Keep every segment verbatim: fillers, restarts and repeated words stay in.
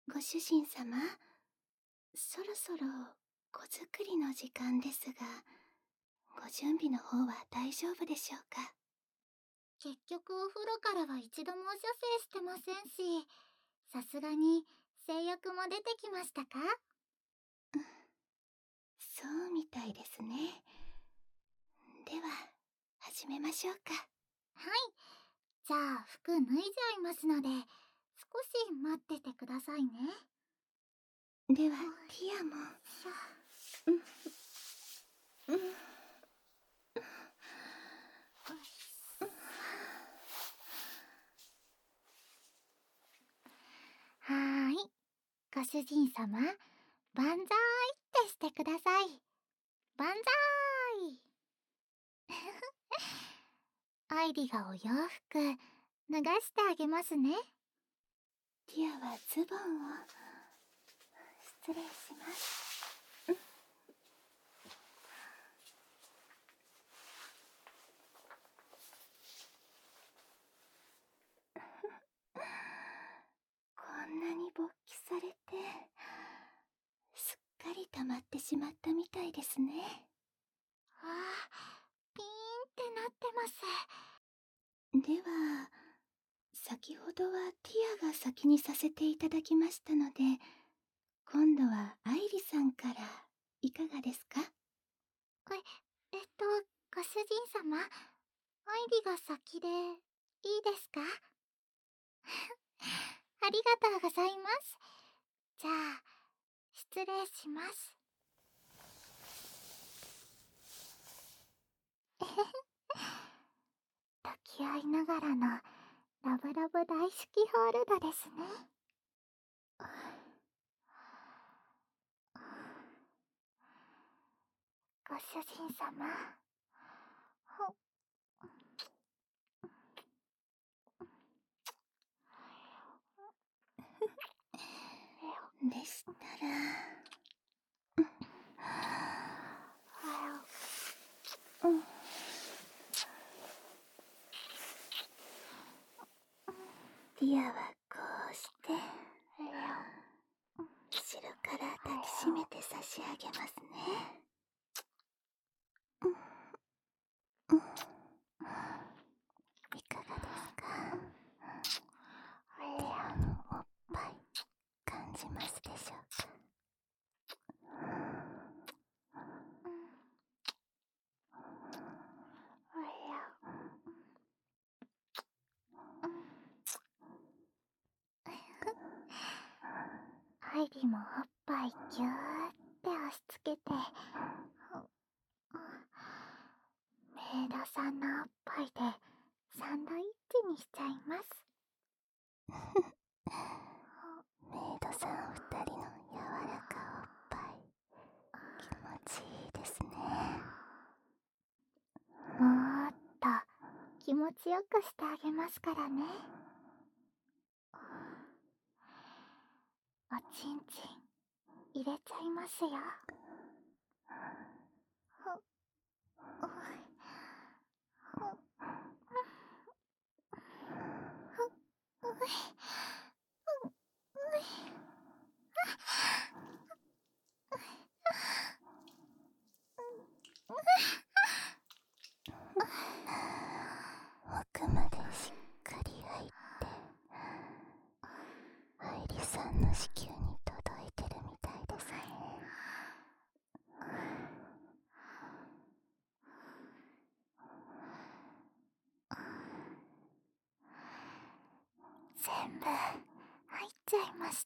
ご主人様、そろそろ子作りの時間ですが、ご準備の方は大丈夫でしょうか？ 結局お風呂からは一度も射精してませんし、さすがに性欲も出てきましたか？ そうみたいですね。では、始めましょうか。 はい。じゃあ服脱いじゃいますので、少し待っててくださいね。 では、ティアも。うんうん、 はーい。ご主人様、万歳ってしてください。万歳アイリがお洋服脱がしてあげますね。 ティアはズボンを。失礼します。うん、こんなに勃起されて、すっかり溜まってしまったみたいですね。 ああ、ピーンってなってます。 では、先ほどはティアが先にさせていただきましたので、今度はアイリさんからいかがですか？ え、えっと、ご主人様、アイリが先でいいですか？ありがとうございます。じゃあ、失礼します。えへへ。抱き合いながらのラブラブ大好きホールドですね。ご主人様、ほでしたら、うん、ティアはこうして後ろから抱きしめて差し上げますね。うんうん、いかがですか？ティアのおっぱい感じますでしょうか？ アイリもおっぱいぎゅーって押し付けて、メイドさんのおっぱいでサンドイッチにしちゃいます。 メイドさん二人の柔らかおっぱい、気持ちいいですね。 もっと気持ちよくしてあげますからね。おちんちん入れちゃいますよ。 奥までしっかり入って、アイリさんの子宮に届いてるみたいですね。 全部入っちゃいました。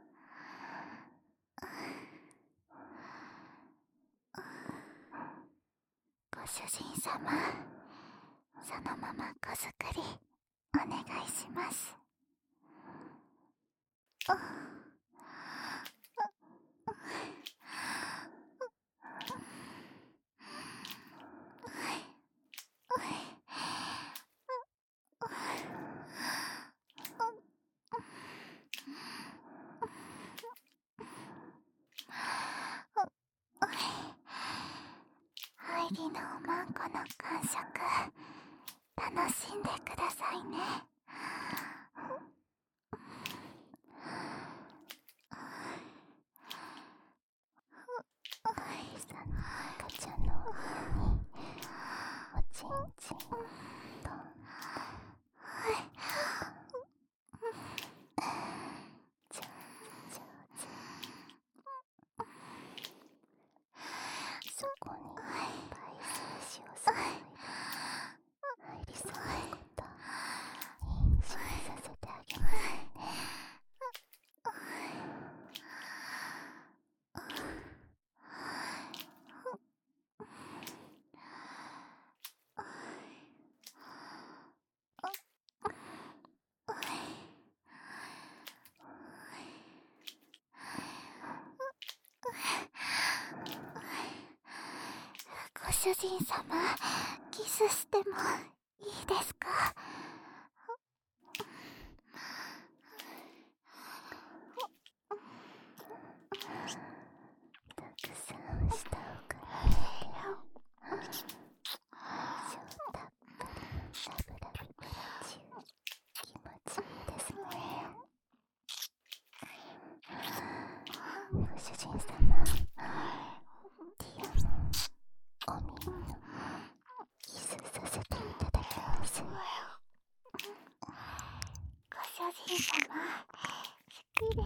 ご主人様、そのまま子作りお願いします。アイリのおまんこの感触楽しんでくださいね。 主人様、キスしてもいいですか？ たくさん舌をかけて愛情たっぷりのラブラブプラチュー、気持ちいいですね。ご主人様、ティアもお耳をキスさせていただきます。 ご主人様、好きだよ。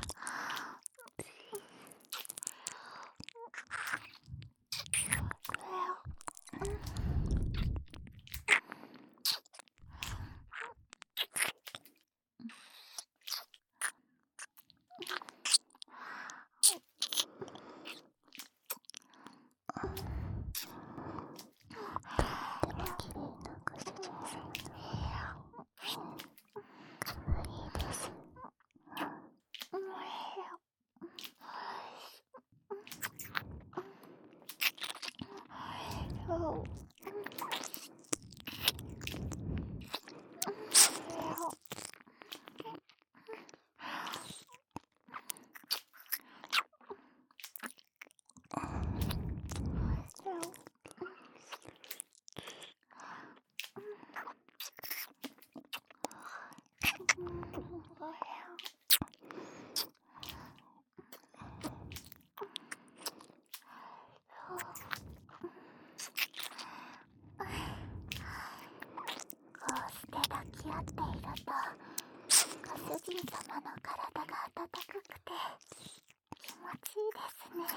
抱き合っていると、ご主人様の体が温かくて気持ちいいですね。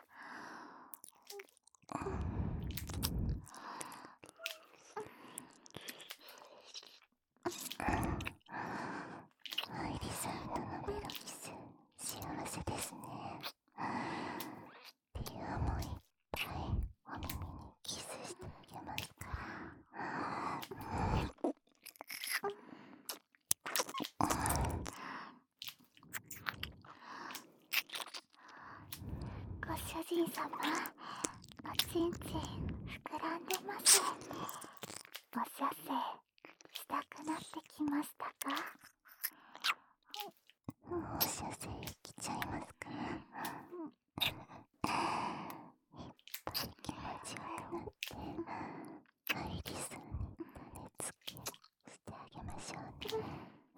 アイリさんとのメロキス、幸せですね。ティアもいっぱいお耳にキスしてあげますから。 ご主人様、おちんちん膨らんでます。お射精したくなってきましたか？ もうお射精来ちゃいますか？いっぱい気持ちよくなってアイリさんに種付けしてあげましょうね。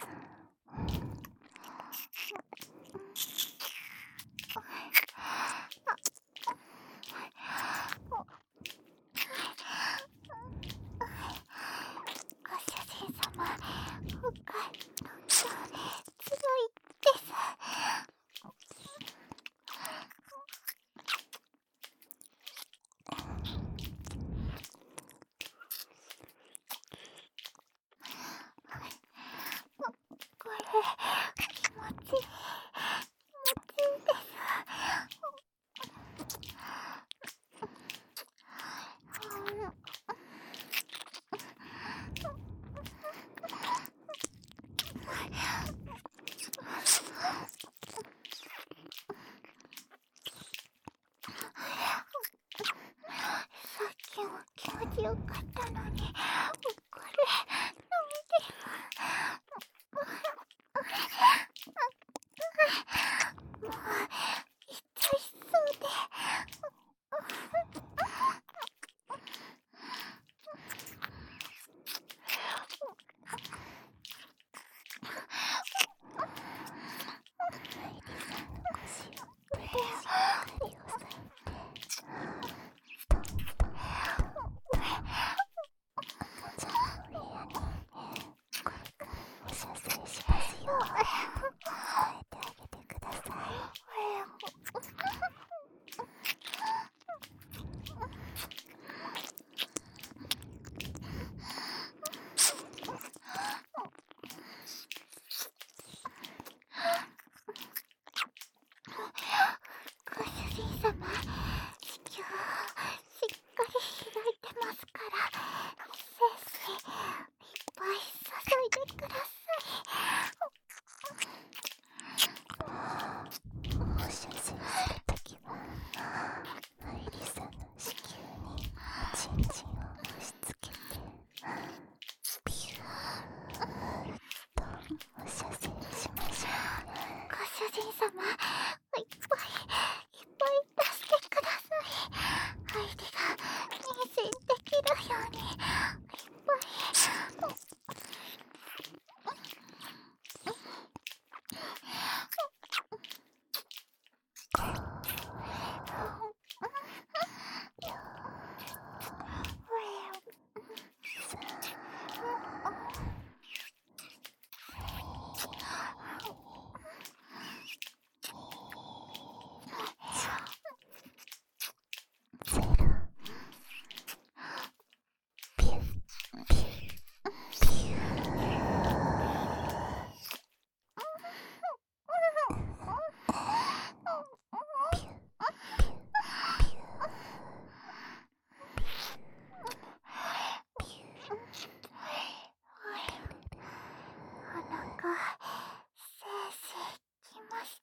ご主人様、深いのが強いです。これ、気持ちいい。気持ちいいです。さっきも気持ちよかったのに、これ、飲みてる。もう、いっちゃいそうで。 ンチンを押し付けてピューッとお射精しましょうね。 ご主人様、いっぱいいっぱい出してください。ハイデが妊娠できるようにいっぱい。 ゼロピュッピュッピュお腹精子きました。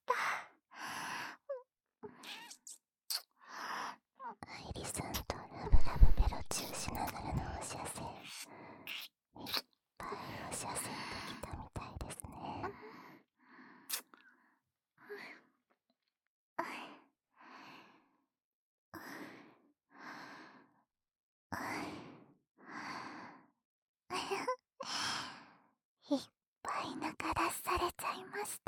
アイリさんとラブラブベロチューしながらのお射精、いっぱいお射精できたみたいですね。 いっぱい中出しされちゃいました。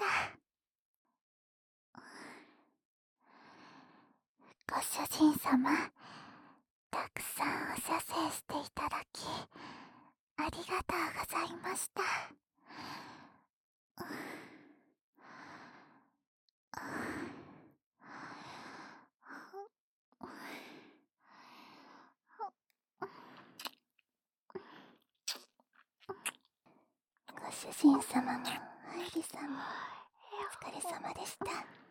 ご主人様、たくさんお射精していただきありがとうございました。 ご主人様もアイリさんもお疲れ様でした。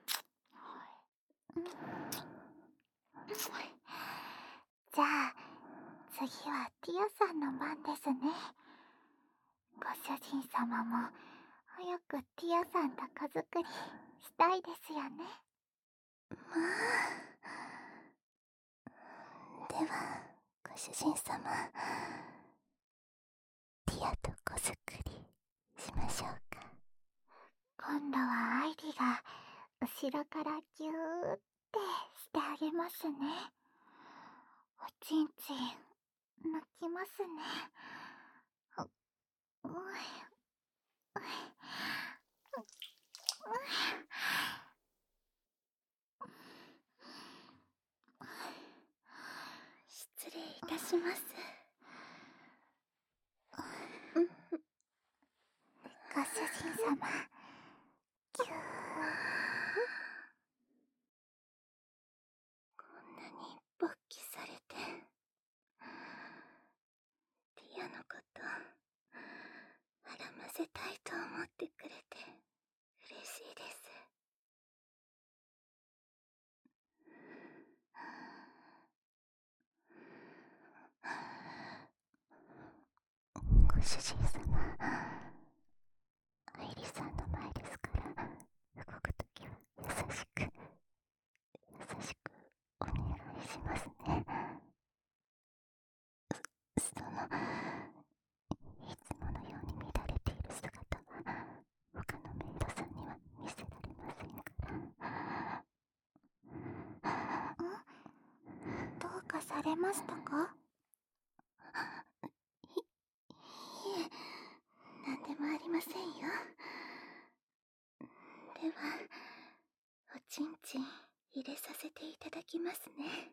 じゃあ次はティアさんの番ですね。ご主人様も早くティアさんと子作りしたいですよね。 まあ、ではご主人様、ティアと子作りしましょうか。 今度はアイリが後ろからギューってしてあげますね。おちんちん泣きますね。ううう失礼いたします。 ご主人様、ギュー。 こんなに勃起されて、ティアのことはらませたいと思ってくれて嬉しいです。ご主人様、アイリさんの前ですから動くときは優しく優しくお願いしますね。そのいつものように乱れている姿は他のメイドさんには見せられませんから。 どうかされましたか？ い、いえ、なんでもありませんよ。では、おちんちん入れさせていただきますね。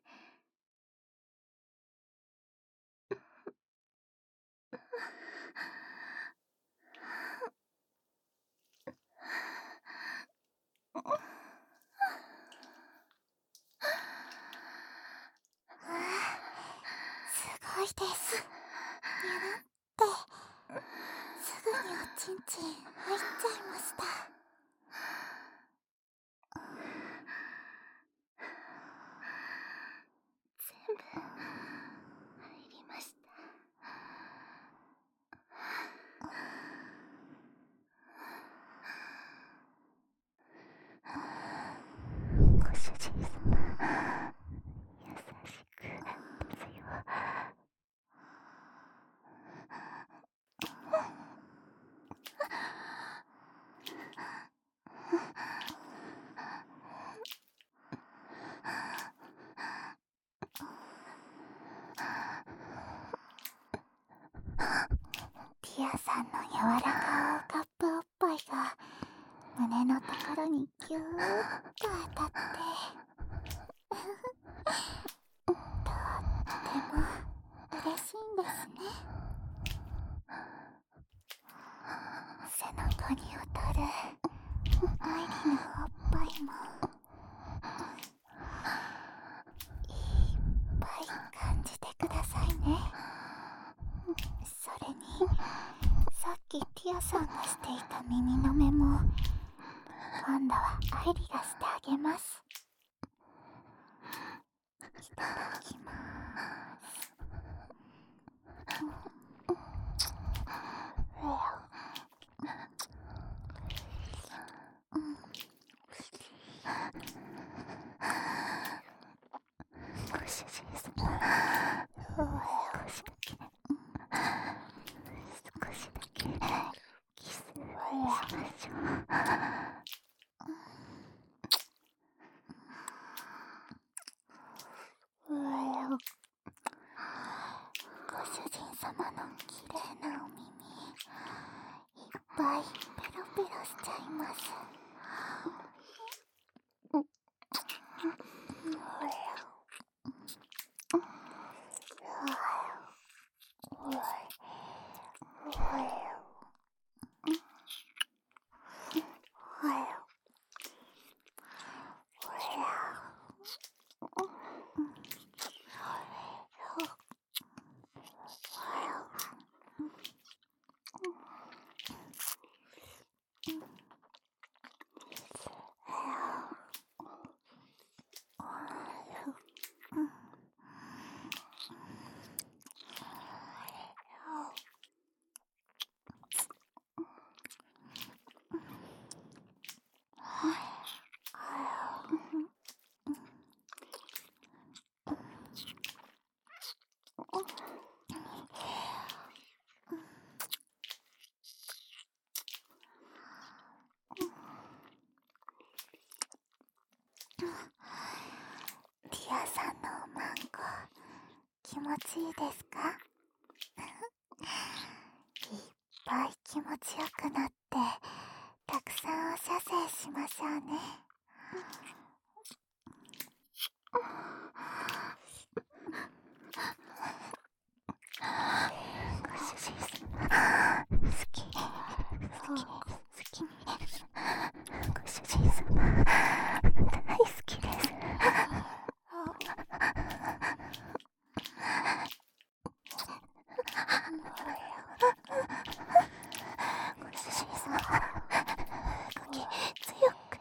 すごいです。にゅるってすぐにおちんちん入っちゃいました。 全部入りました。ご主人様、優しくですよ。 ティアさんの柔らかカップおっぱいが胸のところにギューッと当たってとっても嬉しいんですね。背中に当たる愛理のおっぱいもいっぱい感じてくださいね。それにさっきティアさんがしていた耳の目も今度は愛理がしてあげます。いただきまーす。ご主人様、少しだけ少しだけキスしましょう。ご主人様のきれいなお耳いっぱいペロペロしちゃいます。ティアさんのおまんこ気持ちいいですか？いっぱい気持ちよくなってたくさんお射精しましょうね。ご主人様好き好き好きご主人様大好きです。ご主人様動き強く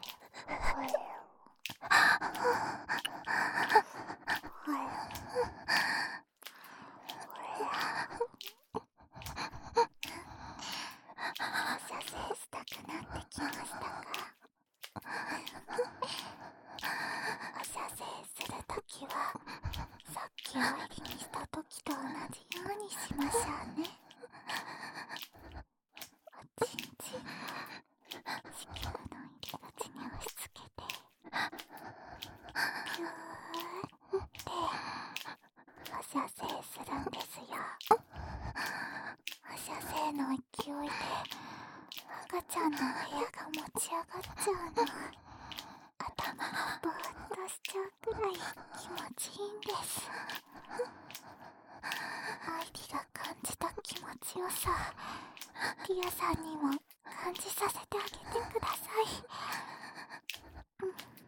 射精したくなってきましたか？お射精するときはさっき愛理にしたときと同じようにしましょうね。おちんちんを子宮の入り口に押し付けてギューってお射精するんですよ。お射精の勢いで赤ちゃんの部屋が持ち上がっちゃうの。頭がぼーっとしちゃうくらい気持ちいいんです。愛理が感じた気持ちよさティアさんにも感じさせてあげてください。うん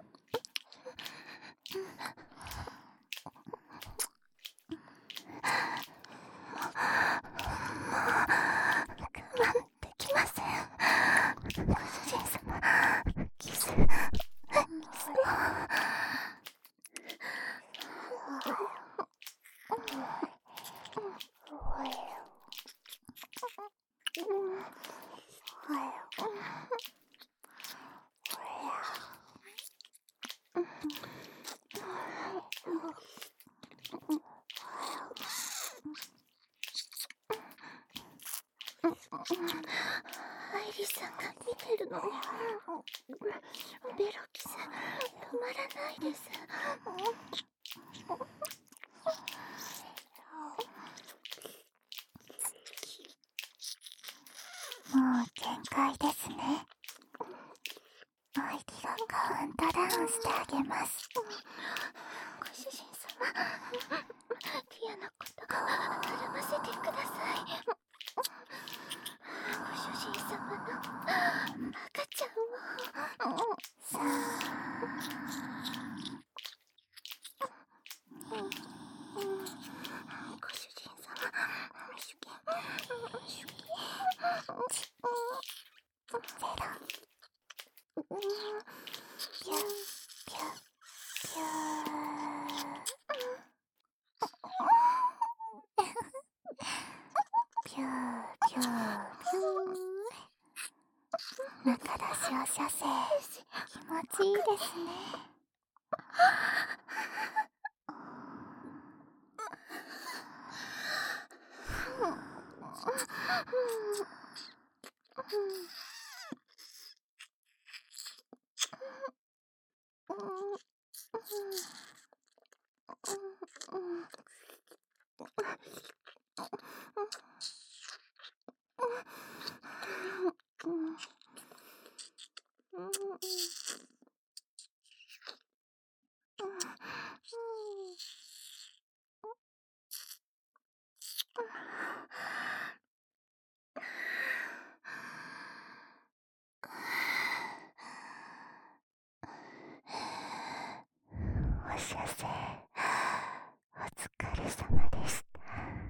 我慢できません。ご主人様キスキスを愛理さんが見てるのにベロキス止まらないです。 アイディがカウントダウンしてあげます。 ご主人様、ティアのことくるませてください。ご主人様の赤ちゃんを。 さあ、 ご主人様、シュキシュキゼロ、ピュッピュッピューピューピューピュー。中出しを射精、気持ちいいですね。お射精、お疲れ様でした。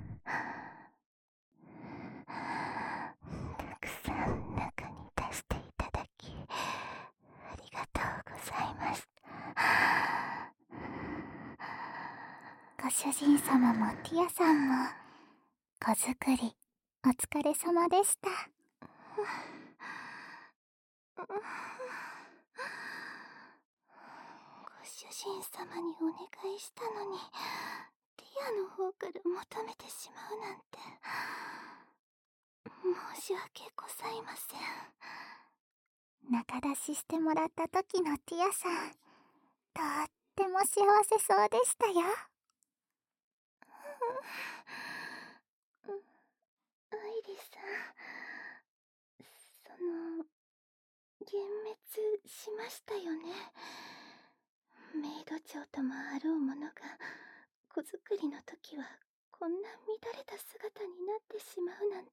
たくさん中に出していただきありがとうございました。ご主人様もティアさんも子作りお疲れ様でした。 ご主人様にお願いしたのに、ティアの方から求めてしまうなんて、申し訳ございません。 中出ししてもらった時のティアさん、とっても幸せそうでしたよ。 アイリさん、その、幻滅しましたよね。メイド長ともあろうものが、子作りの時はこんな乱れた姿になってしまうなんて。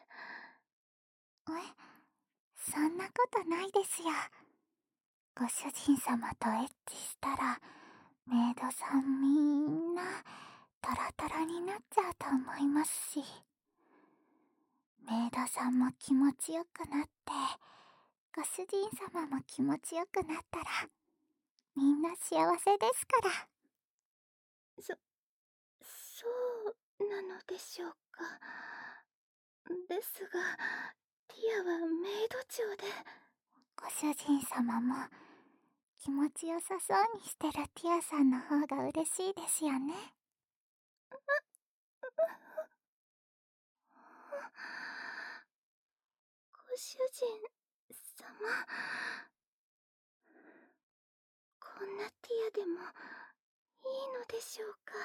え、そんなことないですよ。ご主人様とエッチしたらメイドさんみんなトロトロになっちゃうと思いますし、メイドさんも気持ちよくなってご主人様も気持ちよくなったらみんな幸せですから。 そ、そうなのでしょうか。ですが、ティアはメイド長で。 ご主人様も気持ちよさそうにしてるティアさんの方が嬉しいですよね。 ご主人様、こんなティアでもいいのでしょうか。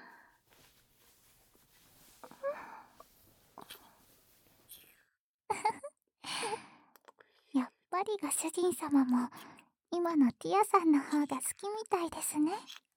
やっぱりご主人様も今のティアさんの方が好きみたいですね。